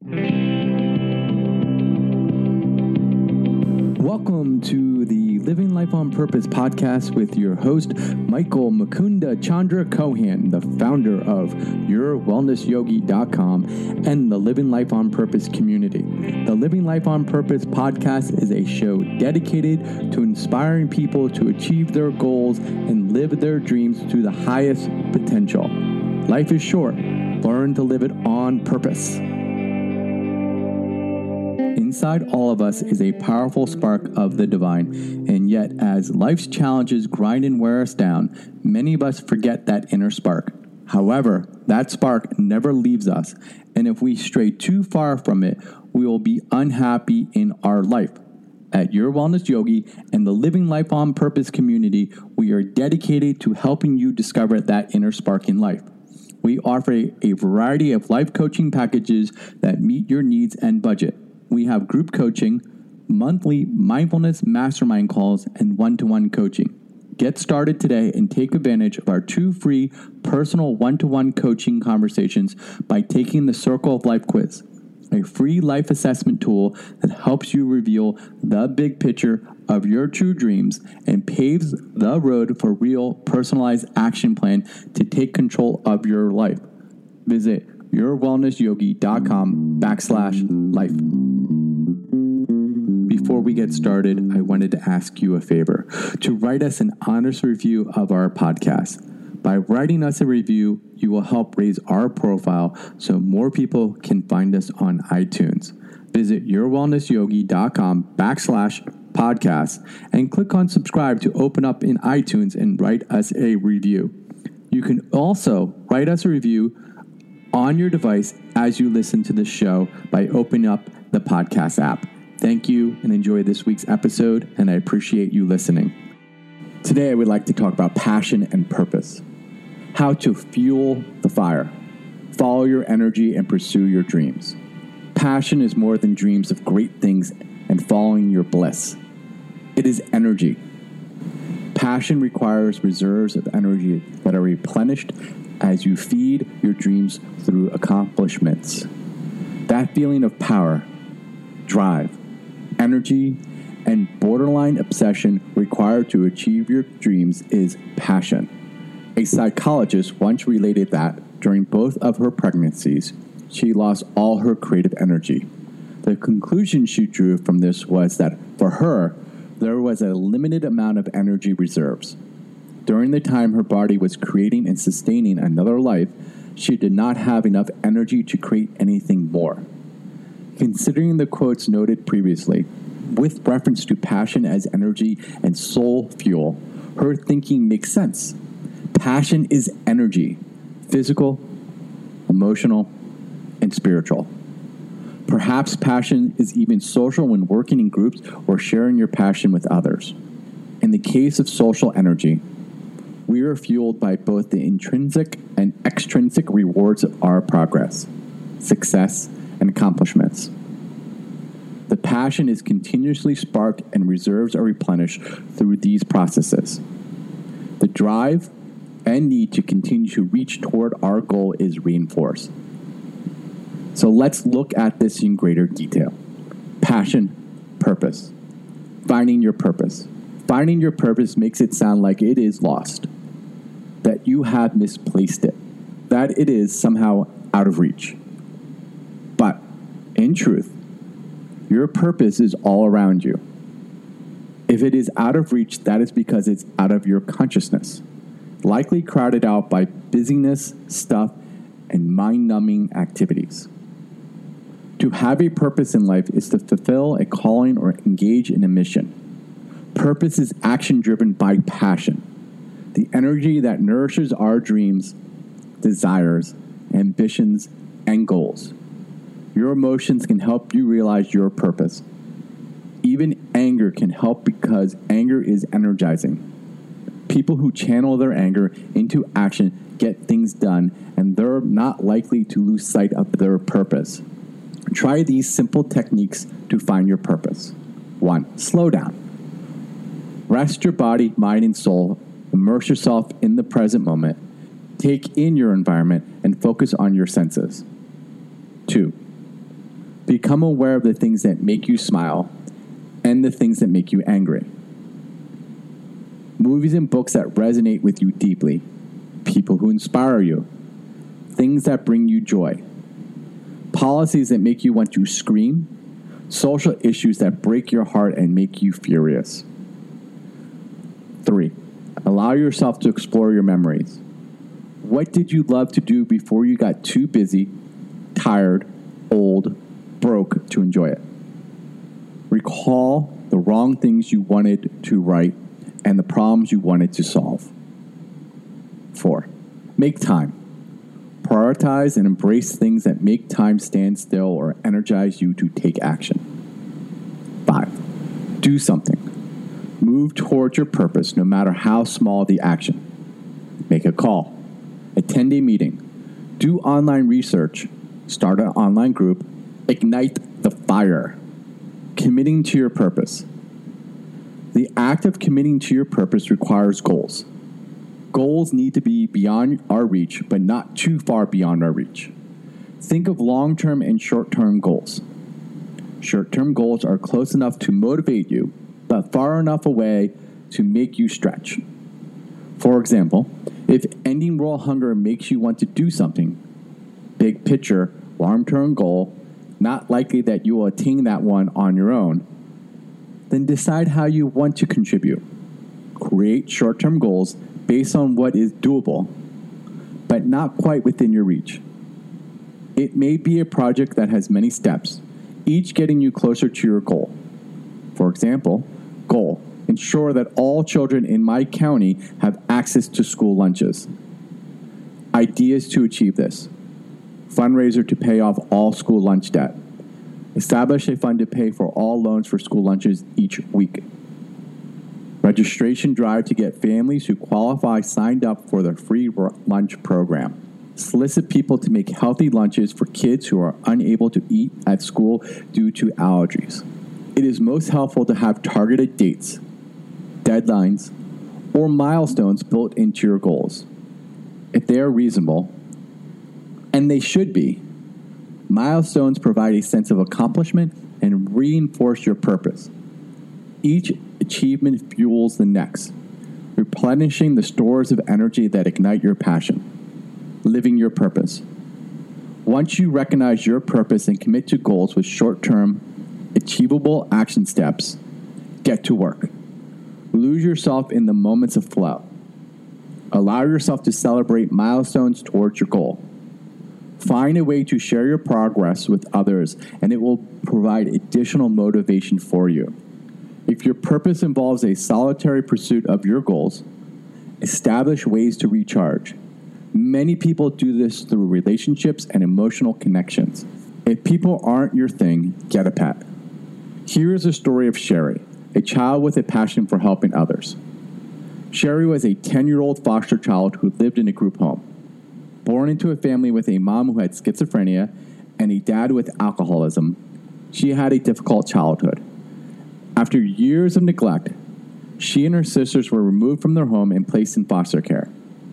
Welcome to the Living Life on Purpose podcast with your host, Michael Mukunda Chandra Kohan, the founder of YourWellnessYogi.com and the Living Life on Purpose community. The Living Life on Purpose podcast is a show dedicated to inspiring people to achieve their goals and live their dreams to the highest potential. Life is short. Learn to live it on purpose. Inside all of us is a powerful spark of the divine, and yet as life's challenges grind and wear us down, many of us forget that inner spark. However, that spark never leaves us, and if we stray too far from it, we will be unhappy in our life. At Your Wellness Yogi and the Living Life on Purpose community, we are dedicated to helping you discover that inner spark in life. We offer a variety of life coaching packages that meet your needs and budget. We have group coaching, monthly mindfulness mastermind calls, and one-to-one coaching. Get started today and take advantage of our 2 free personal one-to-one coaching conversations by taking the Circle of Life quiz, a free life assessment tool that helps you reveal the big picture of your true dreams and paves the road for real personalized action plan to take control of your life. Visit YourWellnessYogi.com/life. Before we get started, I wanted to ask you a favor, to write us an honest review of our podcast. By writing us a review, you will help raise our profile so more people can find us on iTunes. Visit YourWellnessYogi.com/podcast and click on subscribe to open up in iTunes and write us a review. You can also write us a review on your device as you listen to the show by opening up the podcast app. Thank you and enjoy this week's episode, and I appreciate you listening. Today, I would like to talk about passion and purpose. How to fuel the fire, follow your energy, and pursue your dreams. Passion is more than dreams of great things and following your bliss. It is energy. Passion requires reserves of energy that are replenished as you feed your dreams through accomplishments. That feeling of power, drive, energy, and borderline obsession required to achieve your dreams is passion. A psychologist once related that during both of her pregnancies, she lost all her creative energy. The conclusion she drew from this was that for her, there was a limited amount of energy reserves. During the time her body was creating and sustaining another life, she did not have enough energy to create anything more. Considering the quotes noted previously, with reference to passion as energy and soul fuel, her thinking makes sense. Passion is energy, physical, emotional, and spiritual. Perhaps passion is even social when working in groups or sharing your passion with others. In the case of social energy, we are fueled by both the intrinsic and extrinsic rewards of our progress, success, and accomplishments. The passion is continuously sparked and reserves are replenished through these processes. The drive and need to continue to reach toward our goal is reinforced. So let's look at this in greater detail. Passion, purpose. Finding your purpose. Finding your purpose makes it sound like it is lost, that you have misplaced it, that it is somehow out of reach. But in truth, your purpose is all around you. If it is out of reach, that is because it's out of your consciousness, likely crowded out by busyness, stuff, and mind-numbing activities. To have a purpose in life is to fulfill a calling or engage in a mission. Purpose is action driven by passion, the energy that nourishes our dreams, desires, ambitions, and goals. Your emotions can help you realize your purpose. Even anger can help because anger is energizing. People who channel their anger into action get things done, and they're not likely to lose sight of their purpose. Try these simple techniques to find your purpose. 1. Slow down. Rest your body, mind, and soul. Immerse yourself in the present moment. Take in your environment and focus on your senses. 2. Become aware of the things that make you smile and the things that make you angry. Movies and books that resonate with you deeply. People who inspire you. Things that bring you joy. Policies that make you want to scream. Social issues that break your heart and make you furious. 3. Allow yourself to explore your memories. What did you love to do before you got too busy, tired, old, broke to enjoy it? Recall the wrong things you wanted to right and the problems you wanted to solve. 4. Make time. Prioritize and embrace things that make time stand still or energize you to take action. 5. Do something. Move towards your purpose no matter how small the action. Make a call. Attend a meeting. Do online research. Start an online group. Ignite the fire. Committing to your purpose. The act of committing to your purpose requires goals. Goals need to be beyond our reach, but not too far beyond our reach. Think of long-term and short-term goals. Short-term goals are close enough to motivate you, but far enough away to make you stretch. For example, if ending world hunger makes you want to do something, big picture, long-term goal, not likely that you will attain that one on your own, then decide how you want to contribute. Create short-term goals based on what is doable, but not quite within your reach. It may be a project that has many steps, each getting you closer to your goal. For example, goal: ensure that all children in my county have access to school lunches. Ideas to achieve this: fundraiser to pay off all school lunch debt. Establish a fund to pay for all loans for school lunches each week. Registration drive to get families who qualify signed up for the free lunch program. Solicit people to make healthy lunches for kids who are unable to eat at school due to allergies. It is most helpful to have targeted dates, deadlines, or milestones built into your goals. If they are reasonable, and they should be, milestones provide a sense of accomplishment and reinforce your purpose. Each achievement fuels the next, replenishing the stores of energy that ignite your passion, living your purpose. Once you recognize your purpose and commit to goals with short-term, achievable action steps, get to work. Lose yourself in the moments of flow. Allow yourself to celebrate milestones towards your goal. Find a way to share your progress with others, and it will provide additional motivation for you. If your purpose involves a solitary pursuit of your goals, establish ways to recharge. Many people do this through relationships and emotional connections. If people aren't your thing, get a pet. Here is a story of Sherry, a child with a passion for helping others. Sherry was a 10-year-old foster child who lived in a group home. Born into a family with a mom who had schizophrenia and a dad with alcoholism, she had a difficult childhood. After years of neglect, she and her sisters were removed from their home and placed in foster care.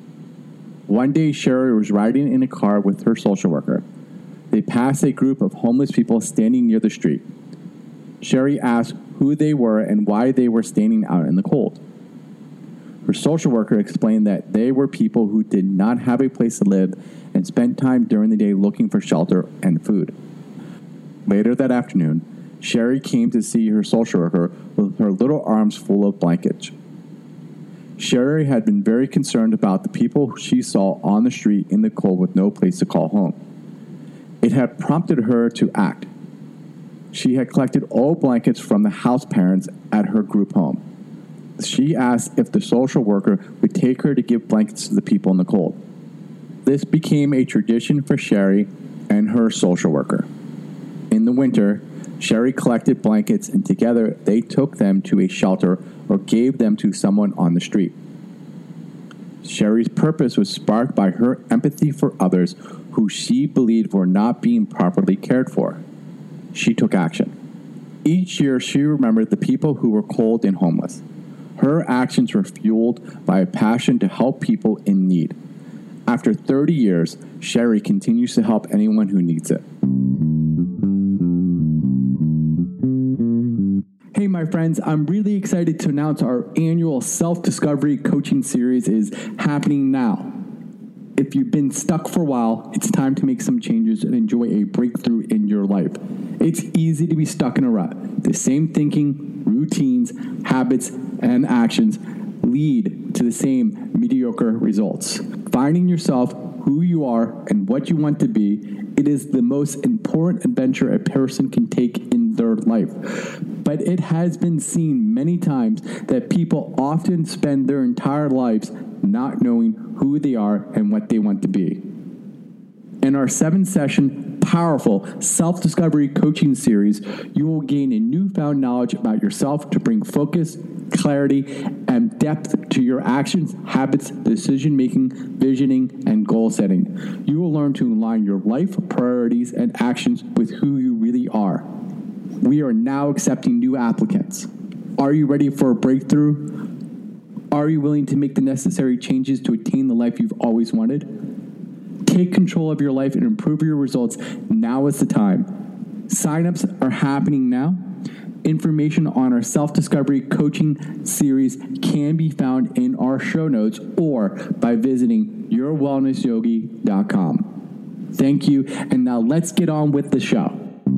One day, Sherry was riding in a car with her social worker. They passed a group of homeless people standing near the street. Sherry asked who they were and why they were standing out in the cold. Her social worker explained that they were people who did not have a place to live and spent time during the day looking for shelter and food. Later that afternoon, Sherry came to see her social worker with her little arms full of blankets. Sherry had been very concerned about the people she saw on the street in the cold with no place to call home. It had prompted her to act. She had collected old blankets from the house parents at her group home. She asked if the social worker would take her to give blankets to the people in the cold. This became a tradition for Sherry and her social worker. In the winter, Sherry collected blankets and together they took them to a shelter or gave them to someone on the street. Sherry's purpose was sparked by her empathy for others who she believed were not being properly cared for. She took action. Each year, she remembered the people who were cold and homeless. Her actions were fueled by a passion to help people in need. After 30 years, Sherry continues to help anyone who needs it. my friends. I'm really excited to announce our annual self-discovery coaching series is happening now. If you've been stuck for a while, it's time to make some changes and enjoy a breakthrough in your life. It's easy to be stuck in a rut. The same thinking, routines, habits, and actions lead to the same mediocre results. Finding yourself, who you are, and what you want to be, it is the most important adventure a person can take in their life. But it has been seen many times that people often spend their entire lives not knowing who they are and what they want to be. In our 7-session, powerful self-discovery coaching series, you will gain a newfound knowledge about yourself to bring focus, clarity, and depth to your actions, habits, decision-making, visioning, and goal setting. You will learn to align your life, priorities, and actions with who you really are. We are now accepting new applicants. Are you ready for a breakthrough? Are you willing to make the necessary changes to attain the life you've always wanted? Take control of your life and improve your results. Now is the time. Sign-ups are happening now. Information on our self-discovery coaching series can be found in our show notes or by visiting yourwellnessyogi.com. Thank you, and now let's get on with the show.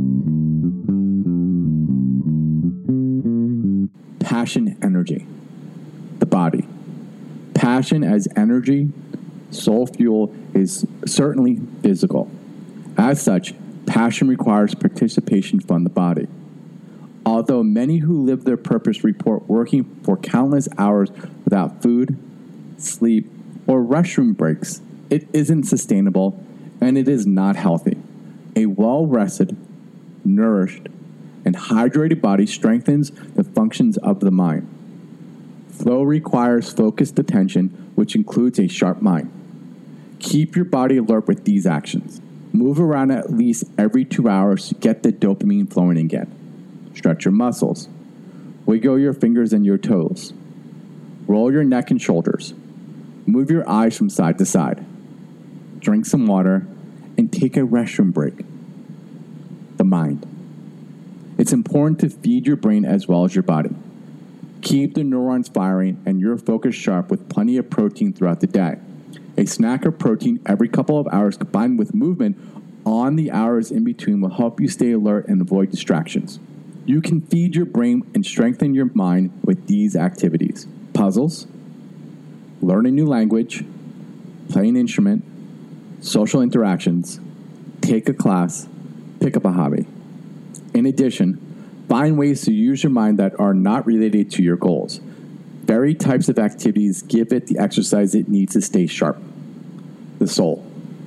Passion, energy. The body. Passion as energy, soul fuel is certainly physical. As such, passion requires participation from the body. Although many who live their purpose report working for countless hours without food, sleep, or restroom breaks, it isn't sustainable and it is not healthy. A well-rested, nourished, and hydrated body strengthens the functions of the mind. Flow requires focused attention, which includes a sharp mind. Keep your body alert with these actions. Move around at least every 2 hours to get the dopamine flowing again. Stretch your muscles. Wiggle your fingers and your toes. Roll your neck and shoulders. Move your eyes from side to side. Drink some water and take a restroom break. The mind. It's important to feed your brain as well as your body. Keep the neurons firing and your focus sharp with plenty of protein throughout the day. A snack of protein every couple of hours combined with movement on the hours in between will help you stay alert and avoid distractions. You can feed your brain and strengthen your mind with these activities. Puzzles, learn a new language, play an instrument, social interactions, take a class, pick up a hobby. In addition, find ways to use your mind that are not related to your goals. Varied types of activities give it the exercise it needs to stay sharp. The soul.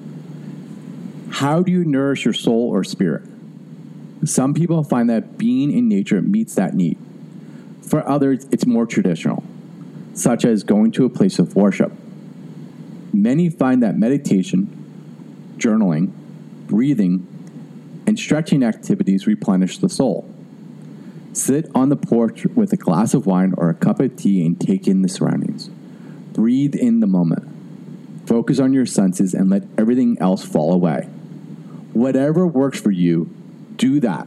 How do you nourish your soul or spirit? Some people find that being in nature meets that need. For others, it's more traditional, such as going to a place of worship. Many find that meditation, journaling, breathing, and stretching activities replenish the soul. Sit on the porch with a glass of wine or a cup of tea and take in the surroundings. Breathe in the moment. Focus on your senses and let everything else fall away. Whatever works for you, do that.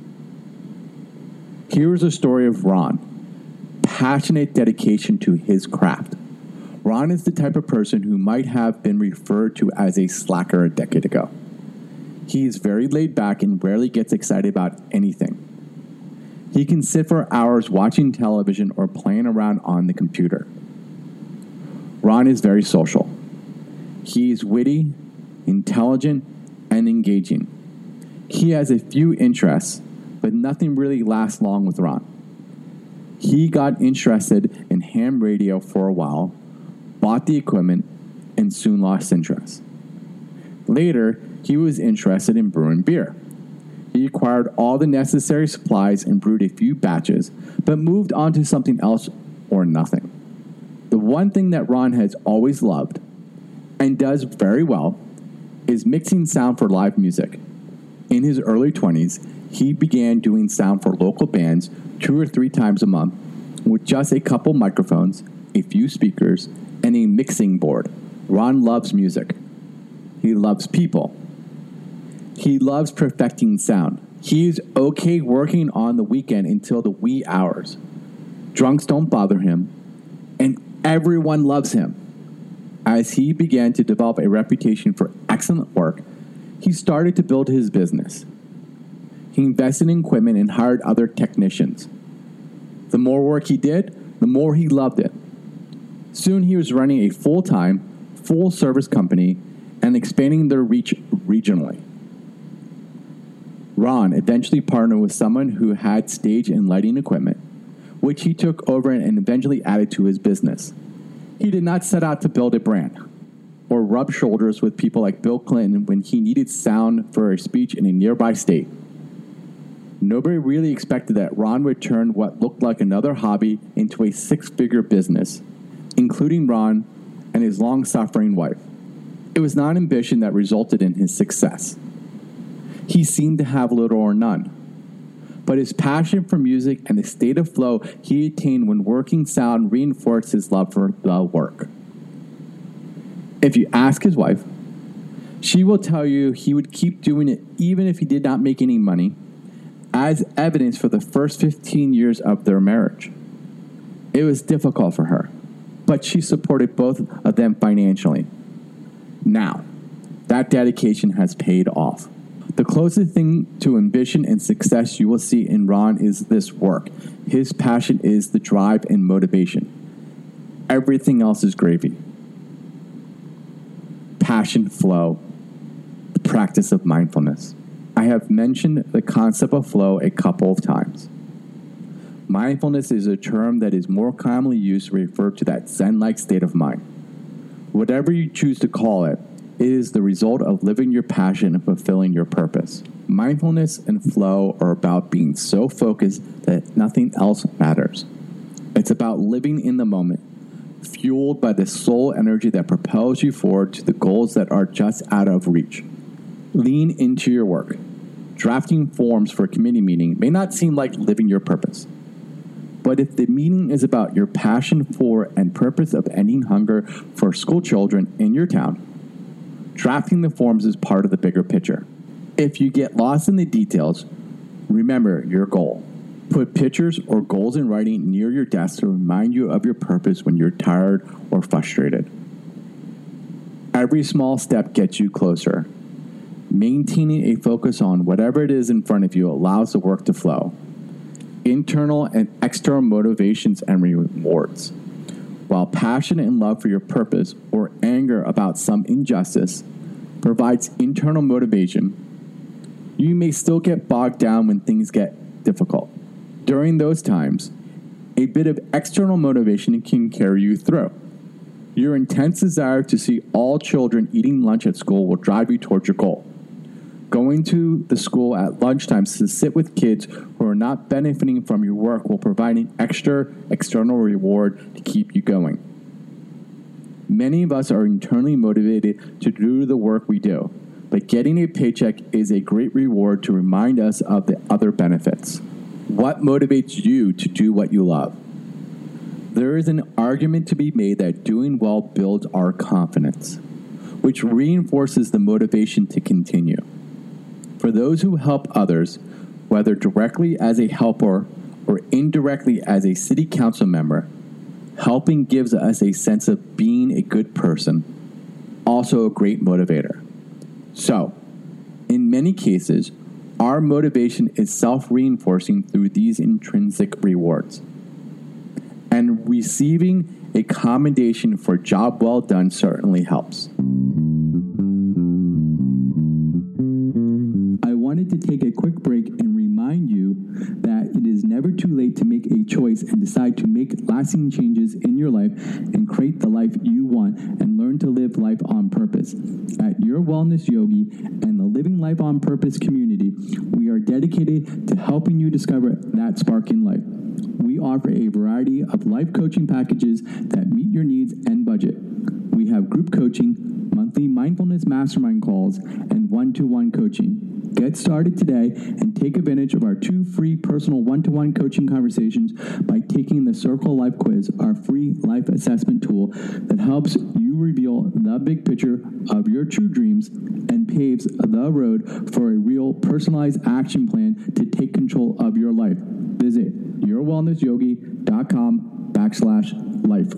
Here's a story of Ron. Passionate dedication to his craft. Ron is the type of person who might have been referred to as a slacker a decade ago. He is very laid back and rarely gets excited about anything. He can sit for hours watching television or playing around on the computer. Ron is very social. He is witty, intelligent, and engaging. He has a few interests, but nothing really lasts long with Ron. He got interested in ham radio for a while, bought the equipment, and soon lost interest. Later, he was interested in brewing beer. He acquired all the necessary supplies and brewed a few batches, but moved on to something else or nothing. The one thing that Ron has always loved, and does very well, is mixing sound for live music. In his early 20s, he began doing sound for local bands 2 or 3 times a month with just a couple microphones, a few speakers, and a mixing board. Ron loves music. He loves people. He loves perfecting sound. He's okay working on the weekend until the wee hours. Drunks don't bother him, and everyone loves him. As he began to develop a reputation for excellent work, he started to build his business. He invested in equipment and hired other technicians. The more work he did, the more he loved it. Soon he was running a full-time, full-service company and expanding their reach regionally. Ron eventually partnered with someone who had stage and lighting equipment, which he took over and eventually added to his business. He did not set out to build a brand or rub shoulders with people like Bill Clinton when he needed sound for a speech in a nearby state. Nobody really expected that Ron would turn what looked like another hobby into a six-figure business, including Ron and his long-suffering wife. It was not ambition that resulted in his success. He seemed to have little or none. But his passion for music and the state of flow he attained when working sound reinforced his love for the work. If you ask his wife, she will tell you he would keep doing it even if he did not make any money, as evidence for the first 15 years of their marriage. It was difficult for her, but she supported both of them financially. Now, that dedication has paid off. The closest thing to ambition and success you will see in Ron is this work. His passion is the drive and motivation. Everything else is gravy. Passion flow, the practice of mindfulness. I have mentioned the concept of flow a couple of times. Mindfulness is a term that is more commonly used to refer to that Zen-like state of mind. Whatever you choose to call it, it is the result of living your passion and fulfilling your purpose. Mindfulness and flow are about being so focused that nothing else matters. It's about living in the moment, fueled by the soul energy that propels you forward to the goals that are just out of reach. Lean into your work. Drafting forms for a committee meeting may not seem like living your purpose. But if the meeting is about your passion for and purpose of ending hunger for school children in your town, drafting the forms is part of the bigger picture. If you get lost in the details, remember your goal. Put pictures or goals in writing near your desk to remind you of your purpose when you're tired or frustrated. Every small step gets you closer. Maintaining a focus on whatever it is in front of you allows the work to flow. Internal and external motivations and rewards. While passion and love for your purpose or anger about some injustice provides internal motivation, you may still get bogged down when things get difficult. During those times, a bit of external motivation can carry you through. Your intense desire to see all children eating lunch at school will drive you towards your goal. Going to the school at lunchtime to sit with kids who are not benefiting from your work will provide an extra external reward to keep you going. Many of us are internally motivated to do the work we do, but getting a paycheck is a great reward to remind us of the other benefits. What motivates you to do what you love? There is an argument to be made that doing well builds our confidence, which reinforces the motivation to continue. For those who help others, whether directly as a helper or indirectly as a city council member, helping gives us a sense of being a good person, also a great motivator. So, in many cases, our motivation is self-reinforcing through these intrinsic rewards. And receiving a commendation for a job well done certainly helps. I wanted to take a quick break and remind you that it is never too late to make a choice and decide to make lasting changes in your life and create the life you want and learn to live life on purpose. At Your Wellness Yogi and the Living Life on Purpose community, we are dedicated to helping you discover that spark in life. We offer a variety of life coaching packages that meet your needs and budget. We have group coaching, monthly mindfulness mastermind calls, and one-to-one coaching. Get started today and take advantage of our 2 free personal one-to-one coaching conversations by taking the Circle Life Quiz, our free life assessment tool that helps you you reveal the big picture of your true dreams and paves the road for a real personalized action plan to take control of your life. Visit yourwellnessyogi.com/life.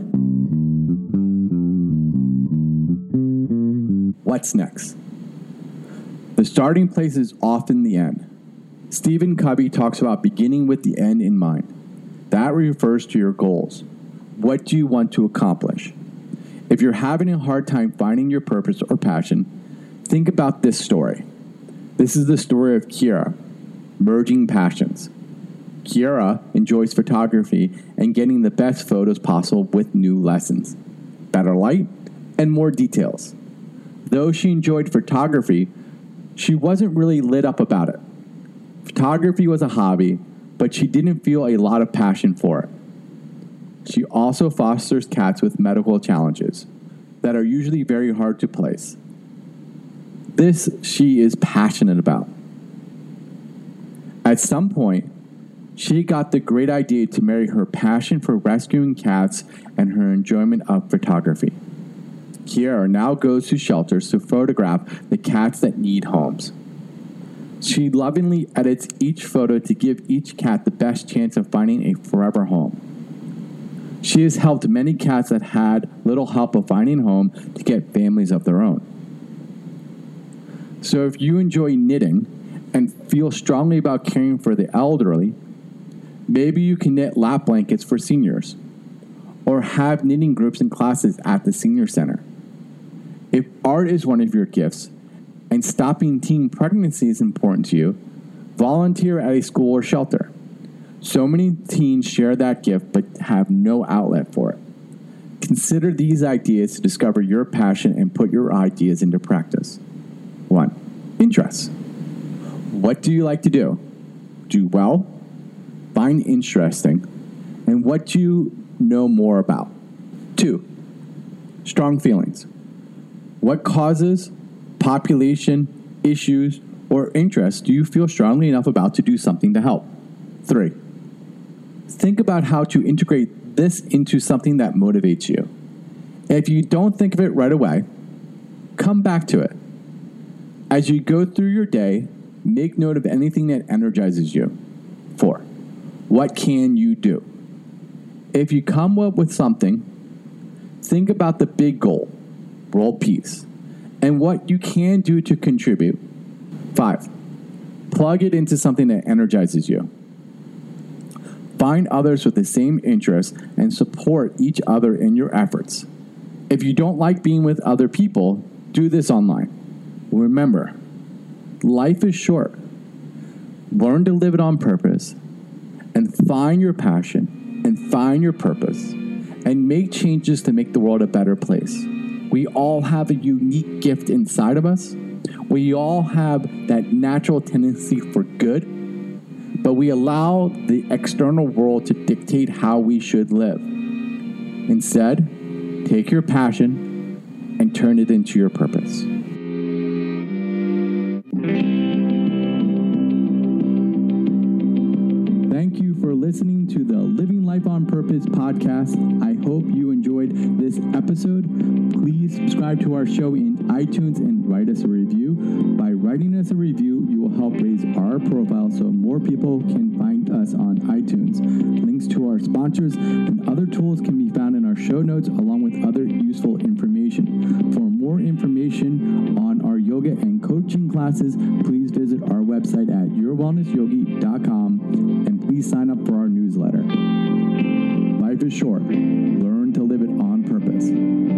What's next? The starting place is often the end. Stephen Covey talks about beginning with the end in mind. That refers to your goals. What do you want to accomplish? If you're having a hard time finding your purpose or passion, think about this story. This is the story of Kiara, merging passions. Kiara enjoys photography and getting the best photos possible with new lessons, better light, and more details. Though she enjoyed photography, she wasn't really lit up about it. Photography was a hobby, but she didn't feel a lot of passion for it. She also fosters cats with medical challenges that are usually very hard to place. This she is passionate about. At some point, she got the great idea to marry her passion for rescuing cats and her enjoyment of photography. Kiara now goes to shelters to photograph the cats that need homes. She lovingly edits each photo to give each cat the best chance of finding a forever home. She has helped many cats that had little help of finding a home to get families of their own. So if you enjoy knitting and feel strongly about caring for the elderly, maybe you can knit lap blankets for seniors or have knitting groups and classes at the senior center. If art is one of your gifts and stopping teen pregnancy is important to you, volunteer at a school or shelter. So many teens share that gift but have no outlet for it. Consider these ideas to discover your passion and put your ideas into practice. 1. Interests. What do you like to do? Do well? Find interesting? And what do you know more about? 2. Strong feelings. What causes, population, issues, or interests do you feel strongly enough about to do something to help? 3. Think about how to integrate this into something that motivates you. If you don't think of it right away, come back to it. As you go through your day, make note of anything that energizes you. 4. What can you do? If you come up with something, think about the big goal, world peace, and what you can do to contribute. 5. Plug it into something that energizes you. Find others with the same interests and support each other in your efforts. If you don't like being with other people, do this online. Remember, life is short. Learn to live it on purpose and find your passion and find your purpose and make changes to make the world a better place. We all have a unique gift inside of us. We all have that natural tendency for good, but we allow the external world to dictate how we should live. Instead, take your passion and turn it into your purpose. Thank you for listening to the Living Life on Purpose podcast. I hope you enjoyed this episode. Please subscribe to our show in iTunes and write us a review. By writing us a review, you will help raise our profile so more people can find us on iTunes. Links to our sponsors and other tools can be found in our show notes along with other useful information. For more information on our yoga and coaching classes, please visit our website at yourwellnessyogi.com and please sign up for our newsletter. Life is short. Learn to live it on purpose.